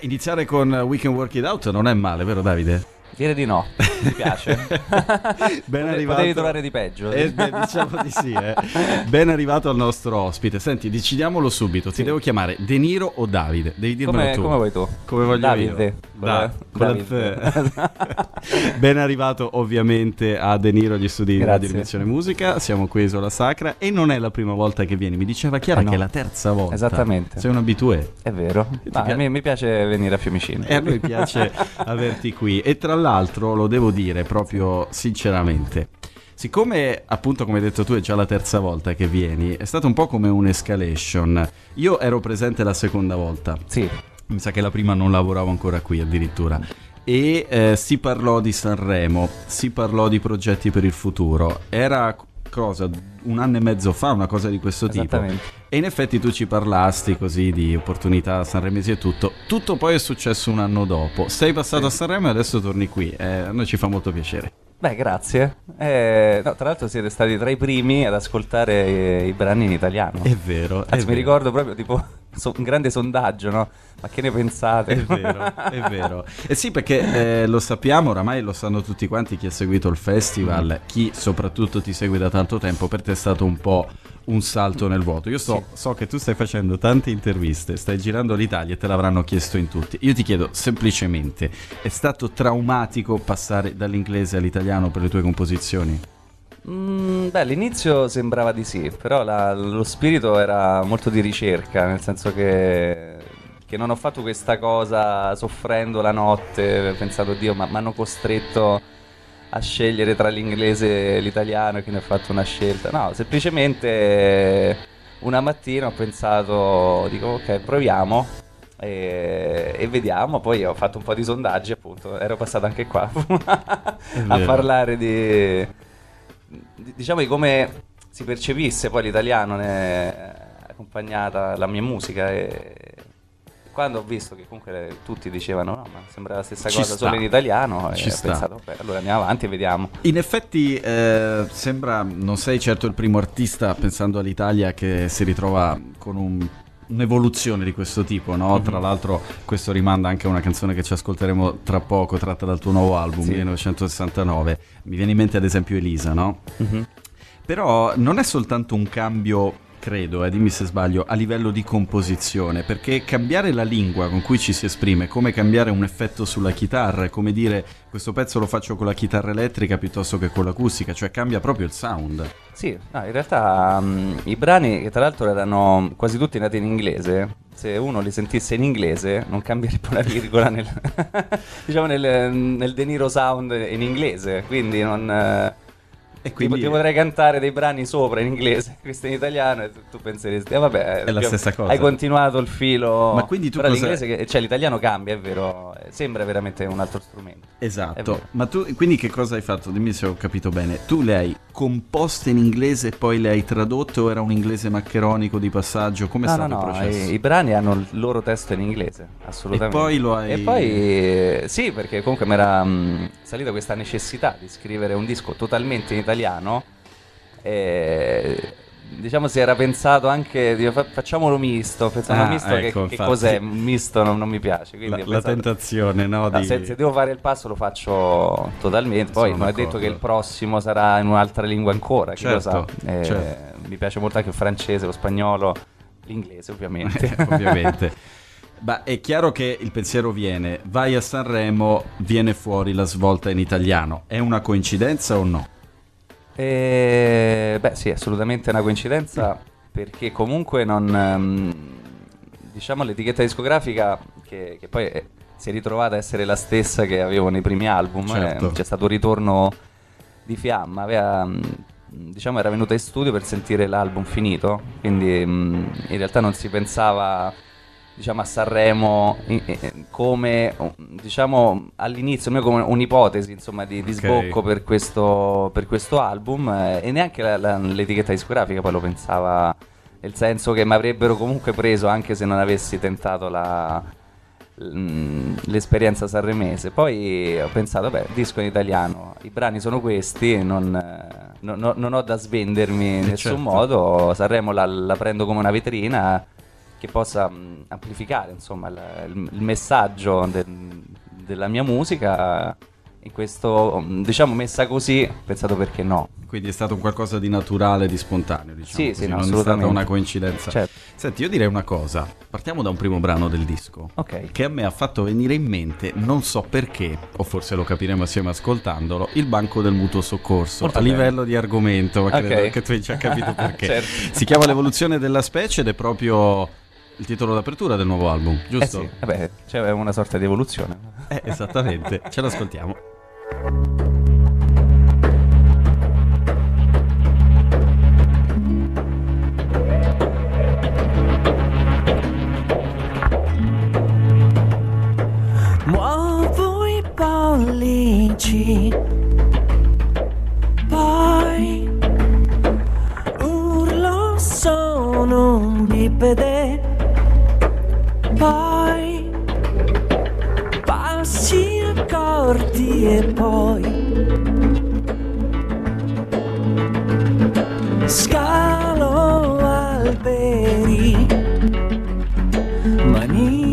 iniziare con We Can Work It Out non è male, vero Davide? Direi di no, mi piace. Ben arrivato. Potevi trovare di peggio. Diciamo di sì, Ben arrivato al nostro ospite. Senti, decidiamolo subito. Ti devo chiamare De Niro o Davide? Devi dirmelo tu. Come vuoi tu? Come voglio Davide. io. Davide. Ben arrivato ovviamente a De Niro agli studi di Grazie. Radio Dimensione Musica. Siamo qui a Isola Sacra e non è la prima volta che vieni. Mi diceva Chiara no. che è la terza volta. Esattamente. Sei un abitué. È vero. Mi piace venire a Fiumicino. E a noi piace averti qui. E tra l'altro lo devo dire proprio sinceramente, siccome appunto come hai detto tu è già la terza volta che vieni, è stato un po' come un'escalation. Io ero presente la seconda volta. Sì. Mi sa che la prima non lavoravo ancora qui addirittura. E si parlò di Sanremo, si parlò di progetti per il futuro. Era cosa, 1 anno e mezzo fa, una cosa di questo tipo. E in effetti tu ci parlasti così di opportunità sanremesi e tutto. Tutto poi è successo 1 anno dopo. Sei passato a Sanremo e adesso torni qui. A noi ci fa molto piacere. Beh, grazie. No, tra l'altro siete stati tra i primi ad ascoltare i brani in italiano. È vero. Anzi, mi ricordo proprio tipo un grande sondaggio, no? Ma che ne pensate? È vero, è vero. Sì, perché lo sappiamo, oramai lo sanno tutti quanti, chi ha seguito il festival, chi soprattutto ti segue da tanto tempo, per te è stato un po' un salto nel vuoto. Io so che tu stai facendo tante interviste, stai girando l'Italia e te l'avranno chiesto in tutti. Io ti chiedo semplicemente, è stato traumatico passare dall'inglese all'italiano per le tue composizioni? Beh, all'inizio sembrava di sì, però lo spirito era molto di ricerca, nel senso che non ho fatto questa cosa soffrendo la notte, pensando, Dio, ma mi hanno costretto a scegliere tra l'inglese e l'italiano e quindi ho fatto una scelta. No, semplicemente una mattina ho pensato, dico ok, proviamo e vediamo. Poi ho fatto un po' di sondaggi, appunto, ero passato anche qua a parlare diciamo di come si percepisse poi l'italiano accompagnata la mia musica, e quando ho visto che comunque tutti dicevano no, ma sembra la stessa cosa solo in italiano, e ho pensato beh, allora andiamo avanti e vediamo. In effetti sembra, non sei certo il primo artista pensando all'Italia che si ritrova con un'evoluzione di questo tipo, no? Mm-hmm. Tra l'altro questo rimanda anche a una canzone che ci ascolteremo tra poco, tratta dal tuo nuovo album, 1969. Mi viene in mente ad esempio Elisa, no? Mm-hmm. Però non è soltanto un cambio, credo, dimmi se sbaglio, a livello di composizione, perché cambiare la lingua con cui ci si esprime, come cambiare un effetto sulla chitarra, è come dire questo pezzo lo faccio con la chitarra elettrica piuttosto che con l'acustica, cioè cambia proprio il sound. Sì, no, in realtà i brani, che tra l'altro erano quasi tutti nati in inglese, se uno li sentisse in inglese non cambierebbe una virgola diciamo nel De Niro sound in inglese, quindi non... E quindi ti potrei cantare dei brani sopra in inglese, questo in italiano, e tu penseresti vabbè, è la stessa cosa. Hai continuato il filo. Ma quindi tu però l'inglese, cioè l'italiano cambia, è vero, sembra veramente un altro strumento. Esatto. Ma tu quindi che cosa hai fatto? Dimmi se ho capito bene. Tu le hai composte in inglese e poi le hai tradotte, o era un inglese maccheronico di passaggio? Come è stato il processo? I brani hanno il loro testo in inglese, assolutamente. E poi lo hai... E poi sì, perché comunque mi era salita questa necessità di scrivere un disco totalmente in italiano. Diciamo si era pensato anche di facciamolo misto, misto, ecco, che cos'è? Misto non mi piace, quindi la tentazione, no? Se devo fare il passo lo faccio totalmente. Poi non è detto che il prossimo sarà in un'altra lingua ancora, chi lo sa. Mi piace molto anche il francese, lo spagnolo, l'inglese ovviamente. Ovviamente. Beh, è chiaro che il pensiero viene, vai a Sanremo, viene fuori la svolta in italiano. È una coincidenza o no? Beh sì, assolutamente una coincidenza, perché comunque non diciamo l'etichetta discografica che poi si è ritrovata a essere la stessa che avevo nei primi album, certo. C'è stato un ritorno di fiamma, diciamo era venuta in studio per sentire l'album finito, quindi in realtà non si pensava, diciamo, a Sanremo come, diciamo, all'inizio come un'ipotesi, insomma, di sbocco per questo album, e neanche l'etichetta discografica poi lo pensava, nel senso che mi avrebbero comunque preso anche se non avessi tentato l'esperienza sanremese. Poi ho pensato, beh, disco in italiano, i brani sono questi, non ho da svendermi in nessun modo, Sanremo la prendo come una vetrina. che possa amplificare insomma il messaggio della mia musica. In questo, diciamo, messa così, ho pensato perché no. Quindi è stato un qualcosa di naturale, di spontaneo, diciamo. Sì, no, non è stata una coincidenza. Certo. Senti, io direi una cosa. Partiamo da un primo brano del disco. Ok. Che a me ha fatto venire in mente, non so perché, o forse lo capiremo assieme ascoltandolo, il banco del mutuo soccorso. Molto a bene. livello di argomento, ma credo Ok. che tu hai già capito perché. Certo. Si chiama L'evoluzione della specie ed è proprio il titolo d'apertura del nuovo album, giusto? Sì, vabbè, c'è una sorta di evoluzione. Esattamente. Ce l'ascoltiamo. Muovo i pollici, poi urlo, sono un bipede, poi passi accorti e poi scalo alberi, manie.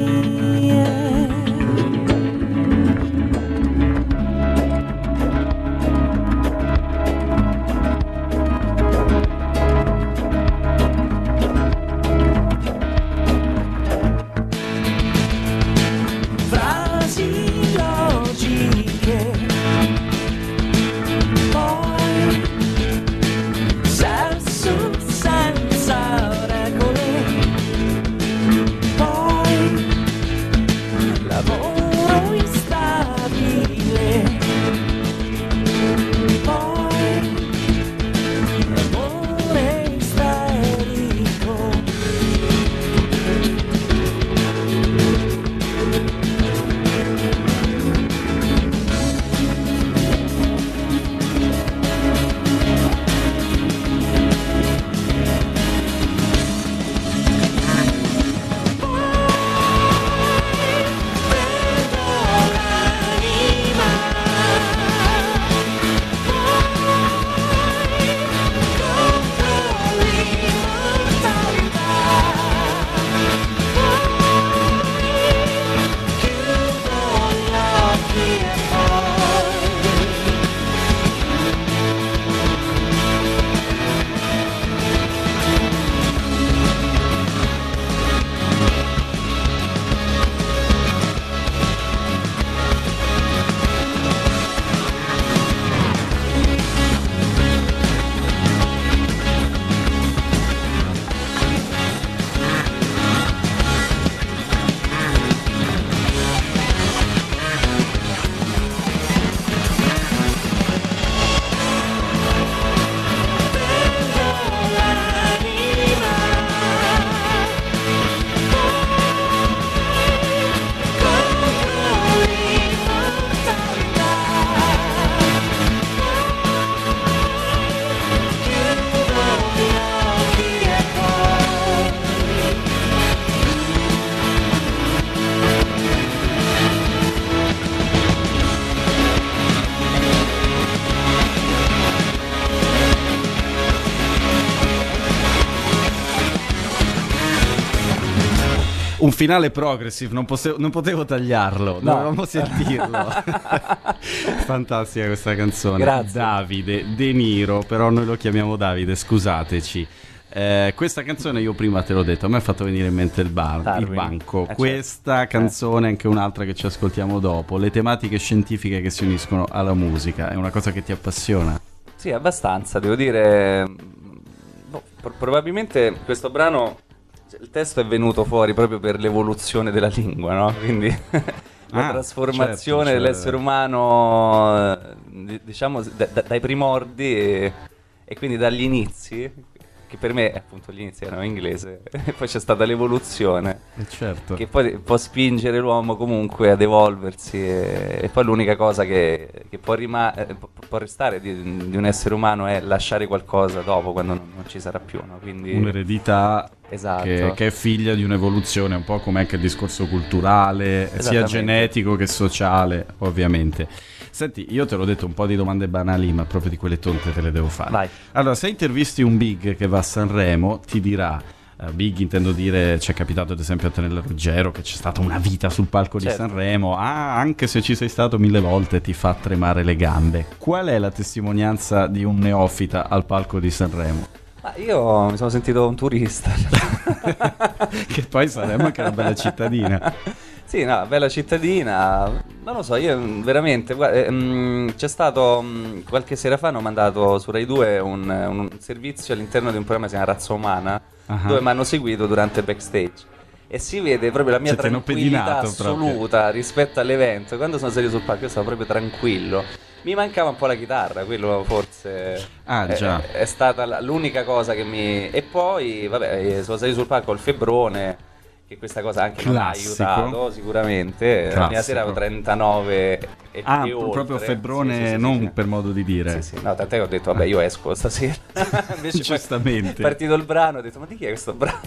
Frasi logiche, poi sesso senza regole, poi lavoro instabile, poi amore isterico. Un finale progressive, non potevo tagliarlo, No. dovevamo sentirlo. Fantastica questa canzone. Grazie. Davide De Niro, però noi lo chiamiamo Davide, scusateci. Questa canzone io prima te l'ho detto, a me ha fatto venire in mente il Darwin. banco. Certo. Questa canzone, anche un'altra che ci ascoltiamo dopo, le tematiche scientifiche che si uniscono alla musica, è una cosa che ti appassiona? Sì, abbastanza, devo dire. Probabilmente questo brano, il testo è venuto fuori proprio per l'evoluzione della lingua, no? Quindi la trasformazione certo, dell'essere umano, diciamo, dai primordi e quindi dagli inizi, che per me appunto gli inizi erano in inglese, e poi c'è stata l'evoluzione, Certo. che poi può spingere l'uomo comunque ad evolversi e poi l'unica cosa che può restare di un essere umano è lasciare qualcosa dopo, quando non ci sarà più, no? Quindi Un'eredità esatto. che è figlia di un'evoluzione, un po' come anche il discorso culturale, sia Esattamente. genetico che sociale, ovviamente. Senti, io te l'ho detto, un po' di domande banali, ma proprio di quelle tonte te le devo fare. Vai. Allora, se intervisti un big che va a Sanremo, ti dirà: big, intendo dire, ci è capitato ad esempio a Antonella Ruggero che c'è stata una vita sul palco Certo. di Sanremo, anche se ci sei stato 1000 volte ti fa tremare le gambe. Qual è la testimonianza di un neofita al palco di Sanremo? Ma io mi sono sentito un turista. Che poi Sanremo è anche una bella cittadina. Sì, no, bella cittadina, non lo so, io veramente, guarda, c'è stato qualche sera fa hanno mandato su Rai 2 un servizio all'interno di un programma che si chiama Razza Umana, dove mi hanno seguito durante il backstage e si vede proprio la mia Cioè, ti hanno tranquillità pedinato assoluta rispetto all'evento. Quando sono salito sul palco io stavo proprio tranquillo, mi mancava un po' la chitarra, quello forse già. è stata l'unica cosa che mi... E poi, vabbè, sono salito sul palco il febbrone, che questa cosa anche non ha Classico. aiutato sicuramente. La mia Classico. sera avevo 39 e oltre. Proprio febbrone, Sì, sì, sì, non sì. per modo di dire. Sì, sì. No, tant'è che ho detto, vabbè, io esco stasera. Invece poi Giustamente. è partito il brano, ho detto, ma di chi è questo brano?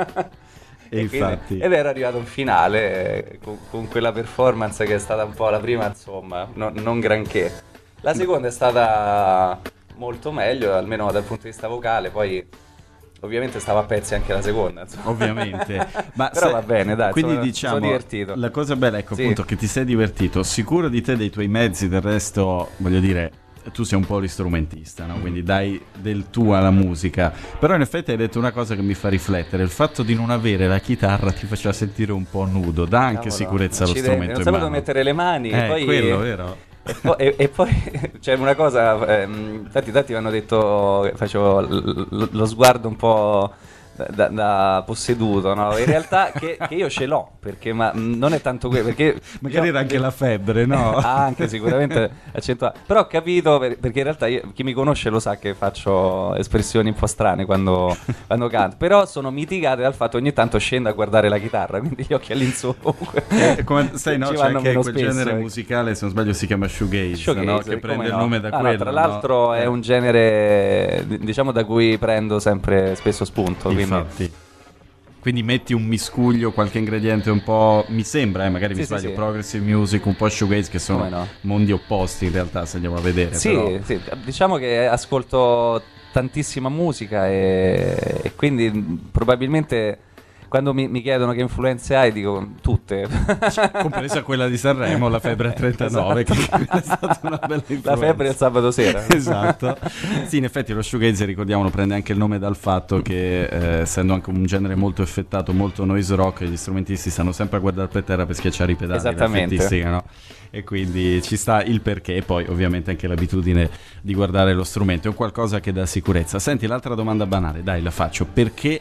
E infatti. Ed era arrivato un finale con quella performance che è stata un po' la prima, insomma, non granché. La seconda è stata molto meglio, almeno dal punto di vista vocale, poi ovviamente stava a pezzi anche la seconda, insomma. Ovviamente. Ma Però va bene, dai, quindi sono diciamo, divertito. la cosa bella, ecco, Sì. appunto, che ti sei divertito, sicuro di te, dei tuoi mezzi, del resto, voglio dire, tu sei un po' l'istrumentista, no? Quindi dai del tuo alla musica. Però in effetti hai detto una cosa che mi fa riflettere, il fatto di non avere la chitarra ti faceva sentire un po' nudo, dà anche Cavolo, sicurezza allo accidenti, strumento non in sapevo mano. mettere le mani, e poi... quello, vero? E poi c'è una cosa, tanti mi hanno detto che facevo lo sguardo un po' da posseduto, no? In realtà che io ce l'ho, perché ma non è tanto quello, perché Magari era anche la febbre, no? anche sicuramente accentuato. Però ho capito perché in realtà chi mi conosce lo sa che faccio espressioni un po' strane quando canto, però sono mitigate dal fatto che ogni tanto scendo a guardare la chitarra, quindi gli occhi all'insù comunque Come sai, no? ci C'è vanno anche meno quel spesso, genere ecco. musicale, se non sbaglio si chiama shoegaze, Showcase, no? Che come prende il no? nome da Ah, no, quello, tra no? l'altro è un genere diciamo da cui prendo sempre spesso spunto, quindi Infatti. Quindi metti un miscuglio, qualche ingrediente un po', mi sembra, magari mi Sì, sì, sbaglio, sì. progressive music, un po' shoegaze, che sono Come no? mondi opposti in realtà, se andiamo a vedere. sì, però. sì, diciamo che ascolto tantissima musica e quindi probabilmente quando mi chiedono che influenze hai dico tutte. Compresa quella di Sanremo, la febbre a 39, che è stata una bella influenza. La febbre del sabato sera. Esatto. Sì, in effetti lo shoegaze, ricordiamolo, prende anche il nome dal fatto che essendo anche un genere molto effettato, molto noise rock, gli strumentisti stanno sempre a guardare per terra per schiacciare i pedali. Esattamente. l'effettistica, no? E quindi ci sta il perché, e poi ovviamente anche l'abitudine di guardare lo strumento, è un qualcosa che dà sicurezza. Senti, l'altra domanda banale, dai, la faccio: perché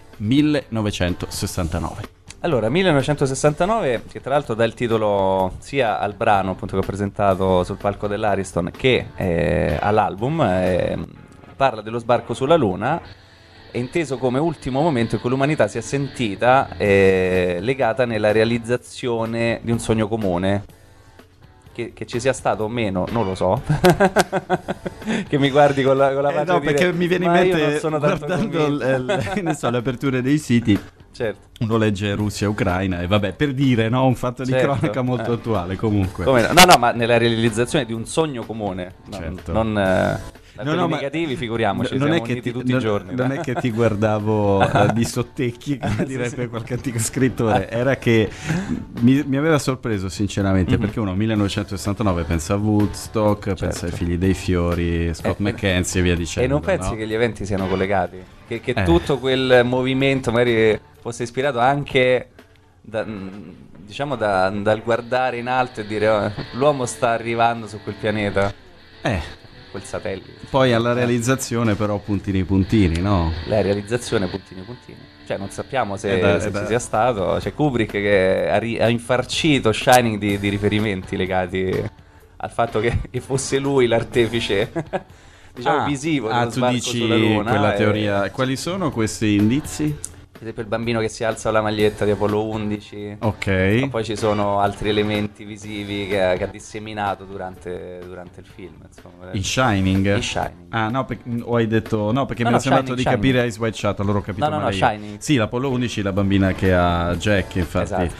1969? Allora, 1969, che tra l'altro dà il titolo sia al brano appunto che ho presentato sul palco dell'Ariston che all'album, parla dello sbarco sulla Luna, è inteso come ultimo momento in cui l'umanità si è sentita legata nella realizzazione di un sogno comune. Che ci sia stato o meno, non lo so. Che mi guardi con la faccia No, di dire, perché mi viene in "Ma io non mente, sono tanto guardando convinto." che ne so, le aperture dei siti, Certo. uno legge Russia e Ucraina e vabbè, per dire, no, un fatto di Certo, cronaca molto attuale comunque. Come no? No, ma nella realizzazione di un sogno comune, no, Certo. non No, quelli no, ma negativi, figuriamoci, non siamo è che uniti ti, tutti i giorni. non è che ti guardavo di sottecchi, come direbbe qualche antico scrittore, era che mi aveva sorpreso sinceramente, perché uno 1969 pensa a Woodstock, pensa ai Figli dei Fiori, Scott McKenzie e via E dicendo. non pensi no? che gli eventi siano collegati? Che tutto quel movimento magari fosse ispirato anche diciamo dal guardare in alto e dire "Oh, l'uomo sta arrivando su quel pianeta", quel satellite. Poi alla realizzazione però puntini puntini, no? La realizzazione puntini. Cioè non sappiamo se da- ci sia stato. C'è Kubrick che ha infarcito Shining di riferimenti legati al fatto che fosse lui l'artefice diciamo visivo dello tu sbarco dici sulla Luna, quella teoria. Quali sono questi indizi? per esempio il bambino che si alza la maglietta di Apollo 11. Ok. Ma poi ci sono altri elementi visivi che ha disseminato durante il film, insomma. In Shining? In Shining. Ah, no, o hai detto no, perché No, mi è no, sembrato Shining, di capire Eyes Wide Shut, allora ho capito No, male io. Shining. Sì, l'Apollo 11, la bambina che ha Jack, infatti. Esatto.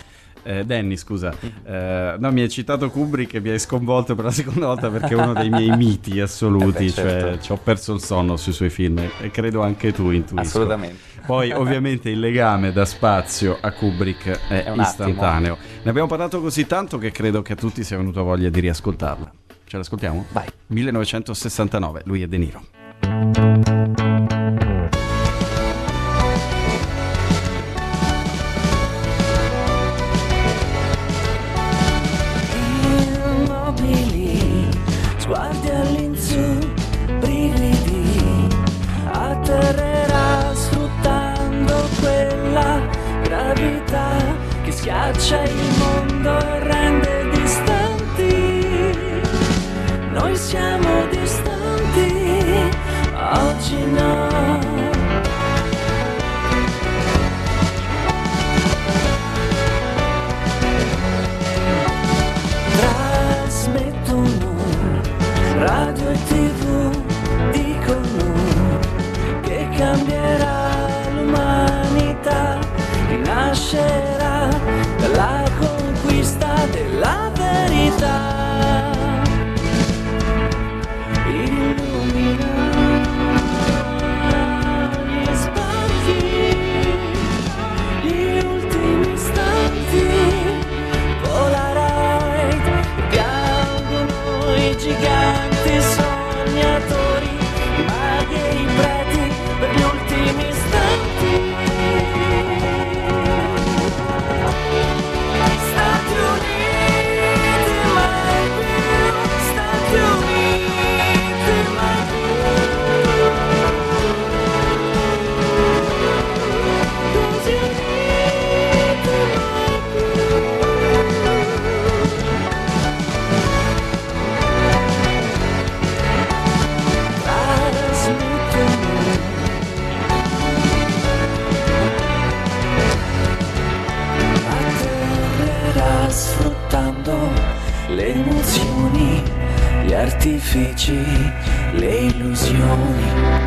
Danny, scusa. No, mi hai citato Kubrick e mi hai sconvolto per la seconda volta perché è uno dei miei miti assoluti, certo. cioè ci ho perso il sonno sui suoi film e credo anche tu intuisco. Assolutamente. Poi ovviamente il legame da Spazio a Kubrick è un istantaneo. Ne abbiamo parlato così tanto che credo che a tutti sia venuta voglia di riascoltarla. Ce l'ascoltiamo? Vai. 1969, lui è De Niro. Immobili, sguardi all'insù, brividi, atterrerà sfruttando quella gravità che schiaccia il mondo e rende distanti. Noi siamo distanti, oggi no. Trasmettono radio e TV, dicono che cambierà l'umanità, rinascerà dalla conquista della verità. Illumina gli specchi, gli ultimi istanti, Polaroid, piangono i giganti sognatori, i maghi e i preti per gli ultimi istanti. Stati Uniti mai più, Stati Uniti mai più, così uniti mai più. Atterrerà sfruttando le emozioni, gli artifici, le illusioni.